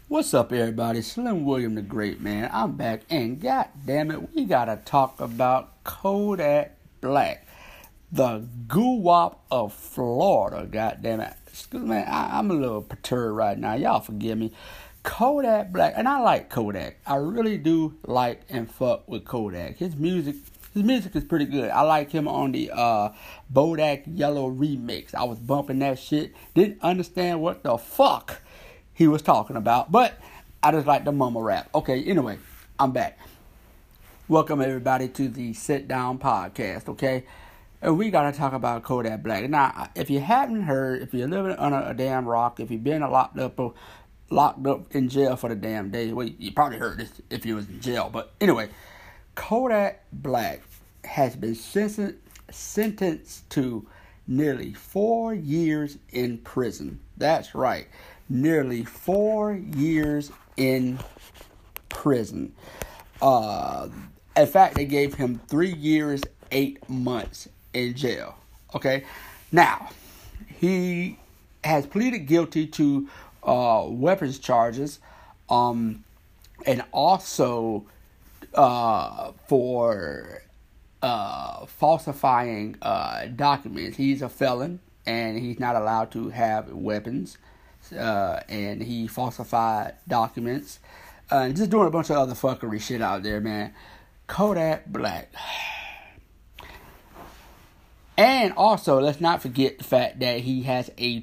What's up, everybody? Slim William the Great, man. I'm back, and god damn it, we gotta talk about Kodak Black, the goo-wop of Florida. God damn it, excuse me, I'm a little perturbed right now. Y'all forgive me. Kodak Black, and I like Kodak. I really do like and fuck with Kodak. His music is pretty good. I like him on the Bodak Yellow remix. I was bumping that shit. Didn't understand what the fuck he was talking about, but I just like the mumble rap. Okay, anyway, I'm back. Welcome everybody to the Sit Down Podcast, okay? And we gotta talk about Kodak Black. Now, if you haven't heard, if you're living under a damn rock, if you've been locked up in jail for the damn day, well, you probably heard this if you was in jail, but anyway, Kodak Black has been sentenced to nearly 4 years in prison. That's right. Nearly 4 years in prison. In fact, they gave him 3 years, 8 months in jail. Okay? Now, he has pleaded guilty to weapons charges and also for falsifying documents. He's a felon and he's not allowed to have weapons. And he falsified documents, and just doing a bunch of other fuckery shit out there, man. Kodak Black. And also, let's not forget the fact that he has a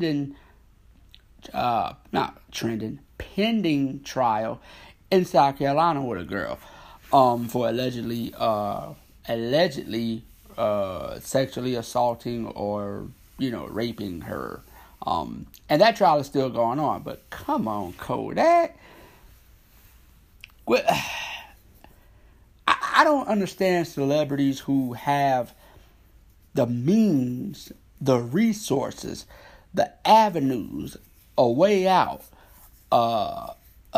pending trial in South Carolina with a girl, for allegedly sexually assaulting or, raping her. And that trial is still going on. But come on, Kodak. Well, I don't understand celebrities who have the means, the resources, the avenues, a way out. And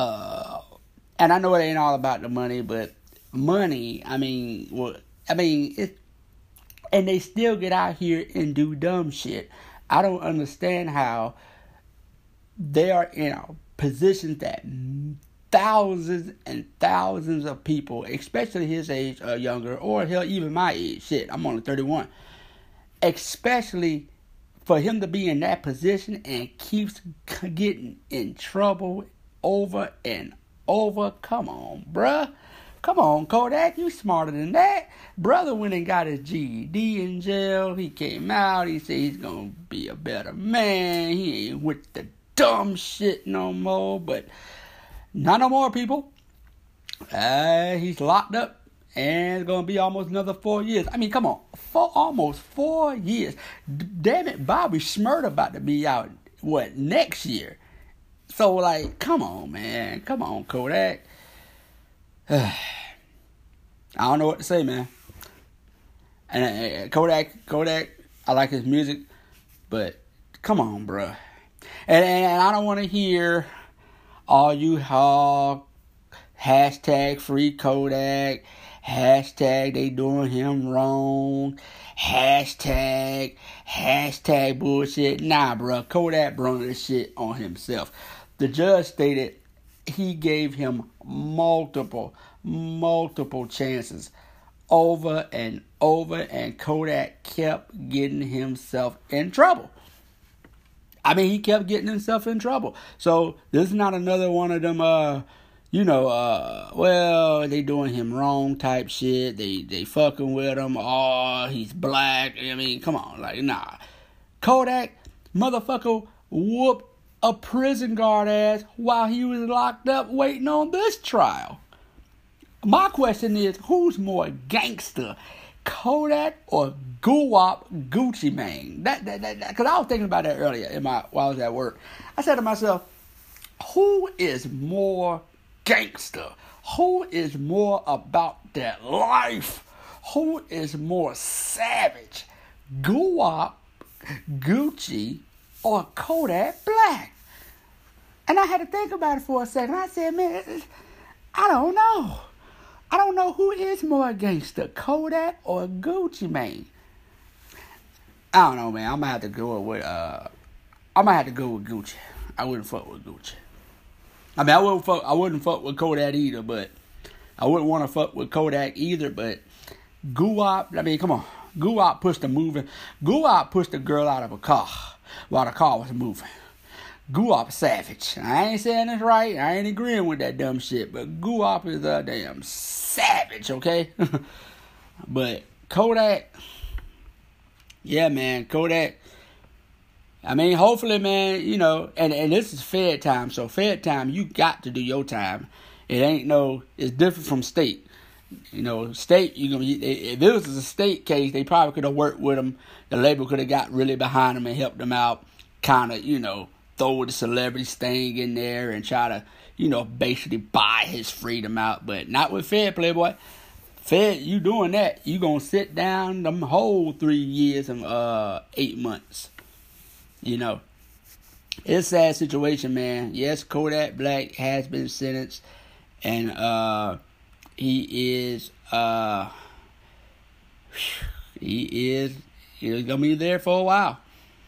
I know it ain't all about the money, but money, and they still get out here and do dumb shit. I don't understand how they are in a position that thousands and thousands of people, especially his age or younger, or hell, even my age, shit, I'm only 31, especially for him to be in that position and keeps getting in trouble over and over. Come on, bruh. Come on, Kodak, you smarter than that. Brother went and got his GED in jail. He came out. He said he's going to be a better man. He ain't with the dumb shit no more. But not no more, people. He's locked up. And it's going to be almost another 4 years. I mean, come on. Almost 4 years. Damn it, Bobby Shmurda about to be out, next year? So, come on, man. Come on, Kodak. I don't know what to say, man. And Kodak, I like his music, but come on, bruh. And I don't want to hear all you hashtag free Kodak, hashtag they doing him wrong, hashtag bullshit. Nah, bruh. Kodak brought this shit on himself. The judge stated he gave him multiple chances over and over, and Kodak kept getting himself in trouble. He kept getting himself in trouble. So this is not another one of them, they doing him wrong type shit. They fucking with him. Oh, he's black. Come on, nah. Kodak, motherfucker, whooped a prison guard ass while he was locked up waiting on this trial. My question is, who's more gangster, Kodak or Goo-Wop Gucci Mane? Because I was thinking about that earlier while I was at work. I said to myself, who is more gangster? Who is more about that life? Who is more savage, Goo-Wop Gucci or Kodak Black? And I had to think about it for a second. I said, man, I don't know. I don't know who is more gangster, Kodak or Gucci Mane. I don't know, man. I'm gonna have to go with Gucci. I wouldn't fuck with Gucci. I mean, I wouldn't fuck with Kodak either, but I wouldn't want to fuck with Kodak either. But Guwap, I mean, come on, Guwap pushed the girl out of a car while the car was moving. Guwap savage. I ain't saying this right. I ain't agreeing with that dumb shit, but Guwap is a damn savage, okay? But Kodak, yeah, man, Kodak. I mean, hopefully, man, you know, and this is Fed time, so Fed time, you got to do your time. It's different from state. You know, state, if it was a state case, they probably could have worked with him. The label could have got really behind him and helped him out, kind of, you know, throw the celebrity sting in there and try to, you know, basically buy his freedom out. But not with Fed, Playboy. Fed, you doing that, you gonna sit down them whole 3 years and 8 months. You know, it's a sad situation, man. Yes, Kodak Black has been sentenced, and he's gonna be there for a while.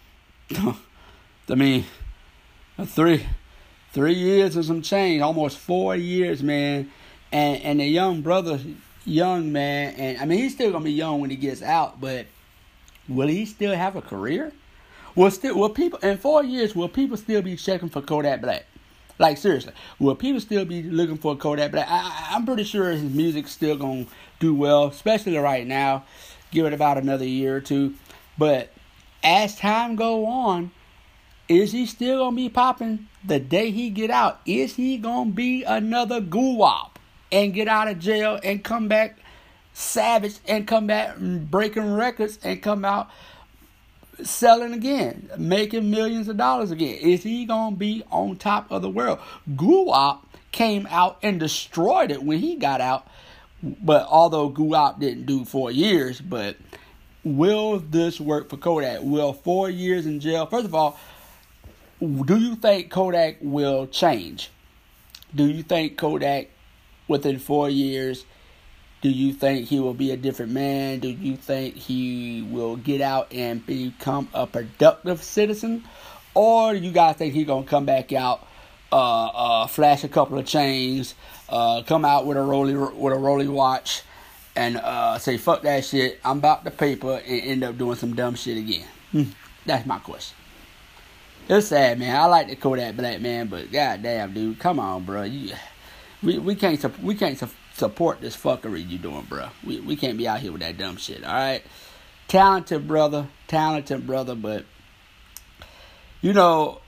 I mean, 3 years and some change, almost 4 years, man. And the young man, and I mean, he's still gonna be young when he gets out, but will he still have a career? Will people in 4 years? Will people still be checking for Kodak Black? Like, seriously, will people still be looking for Kodak Black? I'm pretty sure his music's still gonna do well, especially right now. Give it about another year or two. But as time go on, is he still gonna be popping the day he get out? Is he gonna be another Guwap and get out of jail and come back savage and come back breaking records and come out selling again, making millions of dollars again? Is he gonna be on top of the world? Guwap came out and destroyed it when he got out. But although Guwap didn't do 4 years, but will this work for Kodak? Will 4 years in jail? First of all, do you think Kodak will change? Do you think Kodak, within 4 years, do you think he will be a different man? Do you think he will get out and become a productive citizen? Or you guys think he's going to come back out, flash a couple of chains, come out with a Rolly watch, and say, fuck that shit, I'm about the paper, and end up doing some dumb shit again? That's my question. It's sad, man. I like the Kodak Black, man, but goddamn, dude, come on, bro. We can't support this fuckery you doing, bro. We can't be out here with that dumb shit. All right, talented brother, but you know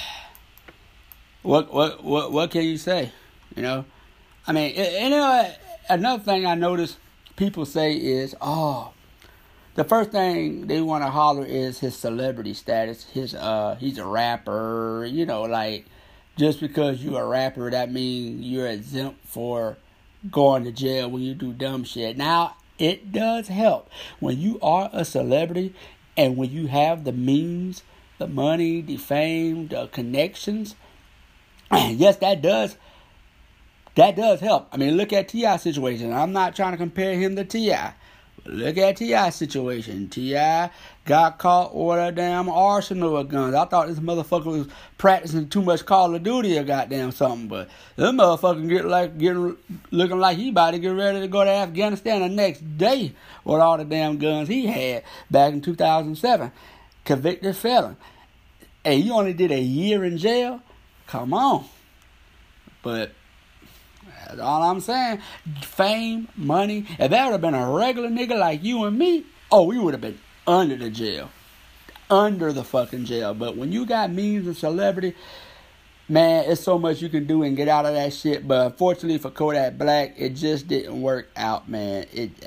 what can you say? You know, I mean, you know, another thing I noticed people say is, the first thing they want to holler is his celebrity status. He's a rapper. You know, like, just because you're a rapper, that means you're exempt for going to jail when you do dumb shit. Now, it does help when you are a celebrity and when you have the means, the money, the fame, the connections. Yes, that does help. I mean, look at T.I.'s situation. I'm not trying to compare him to T.I. Look at T.I.'s situation. T.I. got caught with a damn arsenal of guns. I thought this motherfucker was practicing too much Call of Duty or goddamn something, but this motherfucker looking like he about to get ready to go to Afghanistan the next day with all the damn guns he had back in 2007. Convicted felon. And you only did a year in jail? Come on. But that's all I'm saying. Fame, money. If that would have been a regular nigga like you and me, we would have been under the jail. Under the fucking jail. But when you got means and celebrity, man, it's so much you can do and get out of that shit. But unfortunately for Kodak Black, it just didn't work out, man.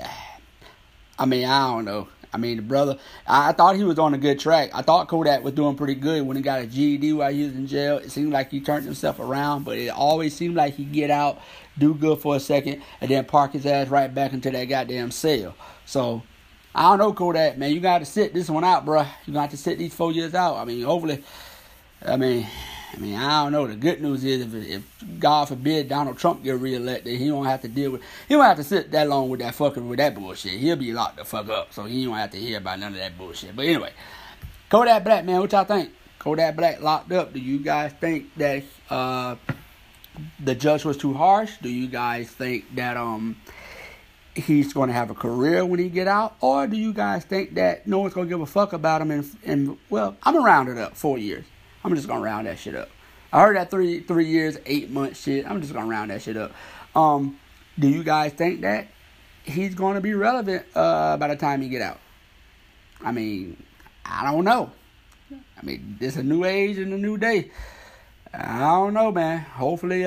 I don't know. I mean, the brother, I thought he was on a good track. I thought Kodak was doing pretty good when he got a GED while he was in jail. It seemed like he turned himself around, but it always seemed like he'd get out, do good for a second, and then park his ass right back into that goddamn cell. So, I don't know, Kodak, man. You got to sit this one out, bro. You got to sit these 4 years out. I mean, hopefully, I don't know. The good news is if God forbid Donald Trump get reelected, he won't have to sit that long with that bullshit. He'll be locked the fuck up, so he won't have to hear about none of that bullshit. But anyway, Kodak Black, man, what y'all think? Kodak Black locked up. Do you guys think that the judge was too harsh? Do you guys think that he's going to have a career when he get out? Or do you guys think that no one's going to give a fuck about him? And well, I'm going to round it up, 4 years. I'm just going to round that shit up. I heard that 3 years, 8 months shit. I'm just going to round that shit up. Do you guys think that he's going to be relevant by the time he get out? I mean, I don't know. I mean, it's a new age and a new day. I don't know, man. Hopefully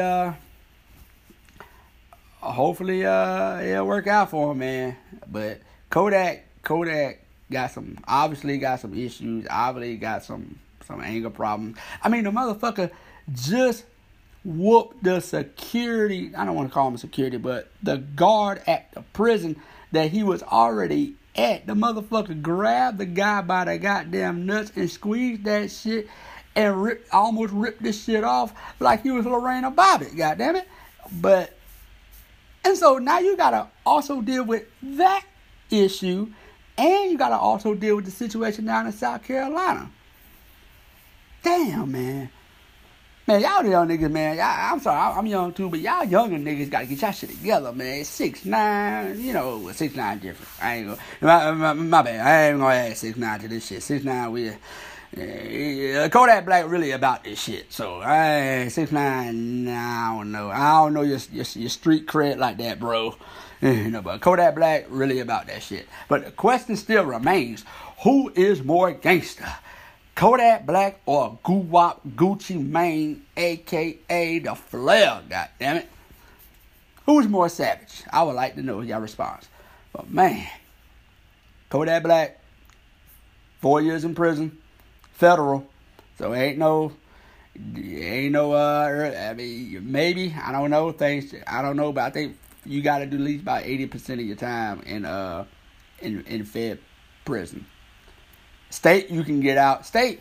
it'll work out for him, man. But Kodak obviously got some issues. Obviously got some anger problems. I mean, the motherfucker just whooped the security. I don't want to call him security, but the guard at the prison that he was already at. The motherfucker grabbed the guy by the goddamn nuts and squeezed that shit and almost ripped this shit off like he was Lorena Bobbitt, goddammit. And so now you gotta also deal with that issue, and you gotta also deal with the situation down in South Carolina. Damn, man. Man, y'all young niggas, man. I'm sorry, I'm young too, but y'all younger niggas gotta get y'all shit together, man. 6'9", 6'9" different. I ain't gonna, my bad. I ain't gonna add 6'9" to this shit. 6'9", Kodak Black really about this shit. So, 6'9", I don't know. I don't know your street cred like that, bro. But Kodak Black really about that shit. But the question still remains, who is more gangster? Kodak Black or Guwop Gucci Mane, a.k.a. the Flair, goddammit? Who's more savage? I would like to know your response. But man, Kodak Black, 4 years in prison, federal. So ain't no, I mean, maybe, I don't know, but I think you got to do at least about 80% of your time in Fed prison. State, you can get out. State,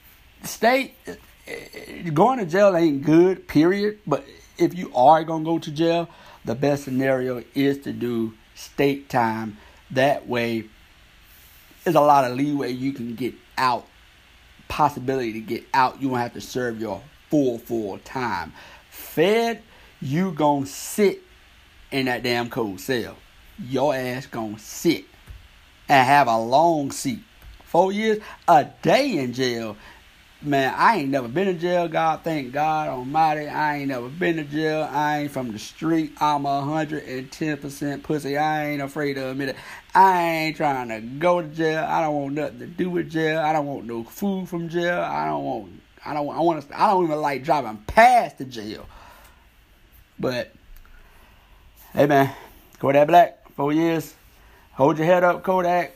going to jail ain't good, period. But if you are going to go to jail, the best scenario is to do state time. That way, there's a lot of leeway you can get out. Possibility to get out. You won't have to serve your full time. Fed, you gonna sit in that damn cold cell. Your ass gonna sit and have a long seat. 4 years, a day in jail. Man, I ain't never been in jail, God, thank God almighty. I ain't never been to jail. I ain't from the street. I'm 110% pussy. I ain't afraid to admit it. I ain't trying to go to jail. I don't want nothing to do with jail. I don't want no food from jail. I don't even like driving past the jail. But, hey man, Kodak Black, 4 years. Hold your head up, Kodak.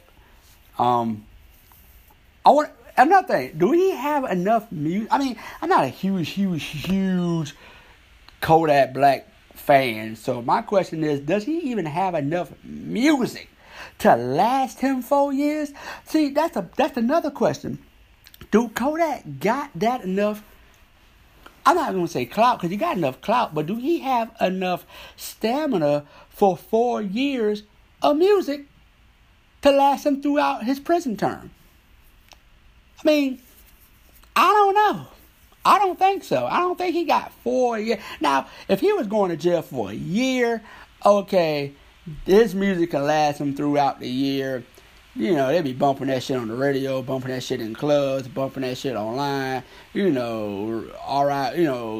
Another thing, do he have enough music? I mean, I'm not a huge Kodak Black fan. So my question is, does he even have enough music to last him 4 years? See, that's another question. Do Kodak got that enough? I'm not going to say clout, because he got enough clout, but do he have enough stamina for 4 years of music to last him throughout his prison term? I mean, I don't know. I don't think so. I don't think he got 4 years. Now, if he was going to jail for a year, okay, his music can last him throughout the year. You know, they be bumping that shit on the radio, bumping that shit in clubs, bumping that shit online. You know, all right,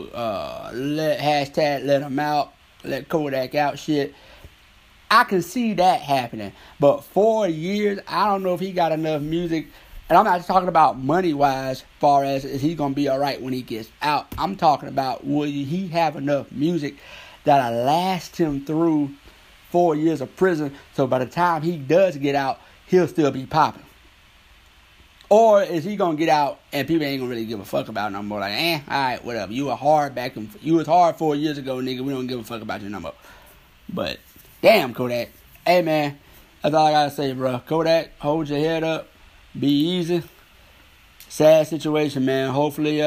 let him out, let Kodak out shit. I can see that happening. But 4 years, I don't know if he got enough music. And I'm not just talking about money-wise, far as is he going to be all right when he gets out. I'm talking about, will he have enough music that'll last him through 4 years of prison, so by the time he does get out, he'll still be popping? Or is he going to get out and people ain't going to really give a fuck about him no more? Like, all right, whatever. You was hard 4 years ago, nigga. We don't give a fuck about you no more. But, damn, Kodak. Hey, man, that's all I got to say, bro. Kodak, hold your head up. Be easy. Sad situation, man. Hopefully,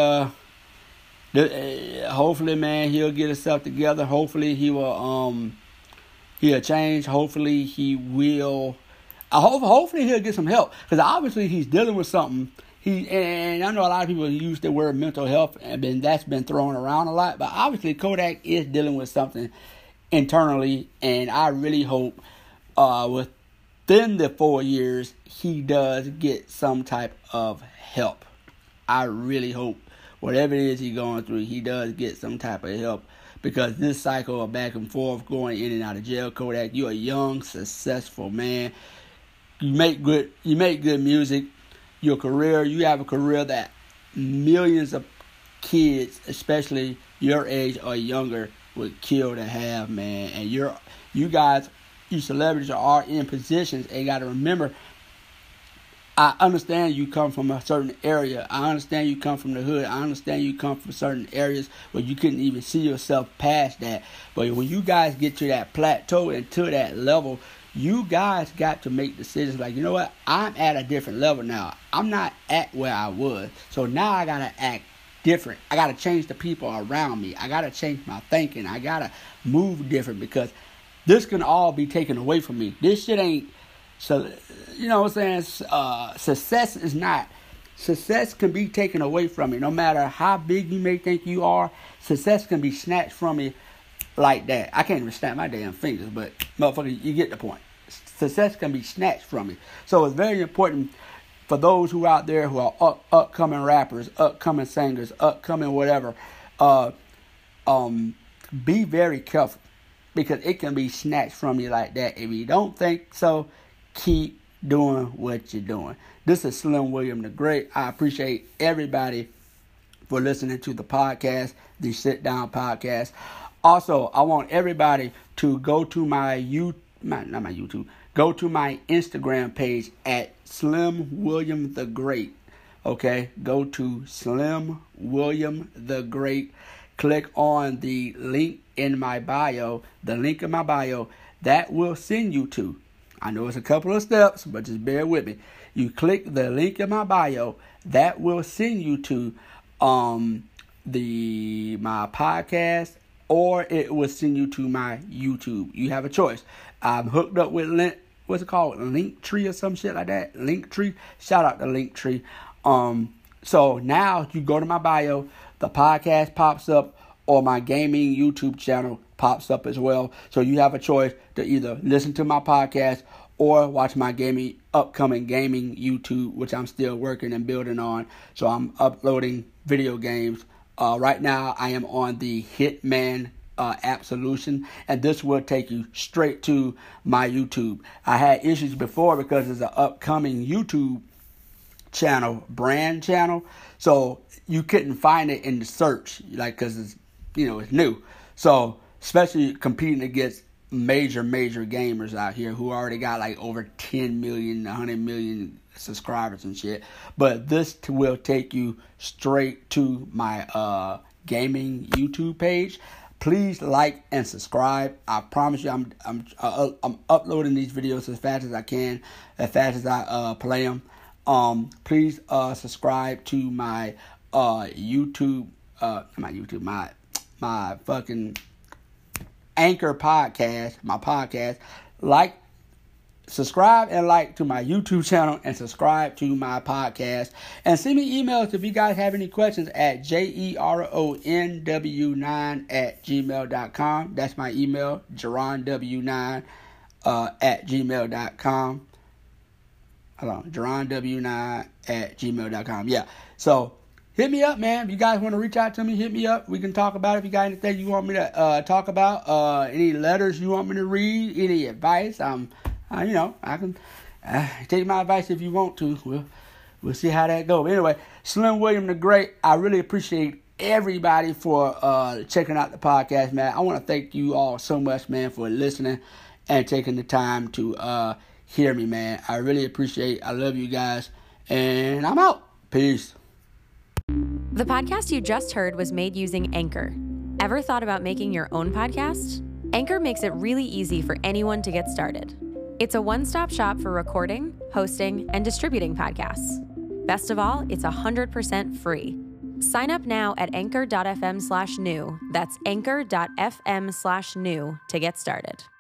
man, he'll get himself together. Hopefully, he'll change. Hopefully, he will. Hopefully, he'll get some help, because obviously he's dealing with something And I know a lot of people use the word mental health, and that's been thrown around a lot. But obviously, Kodak is dealing with something internally, and I really hope within the 4 years he does get some type of help. I really hope whatever it is he's going through, he does get some type of help, because this cycle of back and forth, going in and out of jail, Kodak, you're a young, successful man. You make good music. Your career, you have a career that millions of kids, especially your age or younger, would kill to have, man. And you guys, you celebrities are in positions, and you got to remember, I understand you come from a certain area. I understand you come from the hood. I understand you come from certain areas where you couldn't even see yourself past that. But when you guys get to that plateau and to that level, you guys got to make decisions like, you know what? I'm at a different level now. I'm not at where I was. So now I got to act different. I got to change the people around me. I got to change my thinking. I got to move different, because this can all be taken away from me. This shit ain't... So, you know what I'm saying? Success can be taken away from you. No matter how big you may think you are, success can be snatched from you like that. I can't even snap my damn fingers, but motherfucker, you get the point. Success can be snatched from you. So it's very important for those who out there who are upcoming rappers, upcoming singers, upcoming whatever, be very careful, because it can be snatched from you like that. If you don't think so, keep doing what you're doing. This is Slim William the Great. I appreciate everybody for listening to the podcast, the Sit Down Podcast. Also, I want everybody to go to go to my Instagram page at Slim William the Great. Okay, go to Slim William the Great. Click on the link in my bio. The link in my bio that will send you to, I know it's a couple of steps, but just bear with me. You click the link in my bio, that will send you to my podcast, or it will send you to my YouTube. You have a choice. I'm hooked up with Linktree or some shit like that. Linktree. Shout out to Linktree. So now you go to my bio, the podcast pops up, or my gaming YouTube channel pops up as well. So you have a choice to either listen to my podcast or watch my upcoming gaming YouTube, which I'm still working and building on. So I'm uploading video games. Right now I am on the Hitman app solution, and this will take you straight to my YouTube. I had issues before because it's an upcoming YouTube brand channel, so you couldn't find it in the search, like, because it's new. So especially competing against major gamers out here who already got like over 10 million, 100 million subscribers and shit. But this will take you straight to my gaming YouTube page. Please like and subscribe. I promise you, I'm uploading these videos as fast as I can, as fast as I play them. Please subscribe to my YouTube, my fucking Anchor podcast, my podcast. Subscribe and like to my YouTube channel, and subscribe to my podcast. And send me emails if you guys have any questions at jeronw9@gmail.com. That's my email, jeronw9@gmail.com. Hold on, jeronw9@gmail.com. Yeah, so hit me up, man. If you guys want to reach out to me, hit me up. We can talk about it. If you got anything you want me to talk about, any letters you want me to read, any advice, I can take my advice if you want to. We'll see how that goes. Anyway, Slim William the Great, I really appreciate everybody for checking out the podcast, man. I want to thank you all so much, man, for listening and taking the time to hear me, man. I really appreciate it. I love you guys, and I'm out. Peace. The podcast you just heard was made using Anchor. Ever thought about making your own podcast? Anchor makes it really easy for anyone to get started. It's a one-stop shop for recording, hosting, and distributing podcasts. Best of all, it's 100% free. Sign up now at anchor.fm/new. That's anchor.fm/new to get started.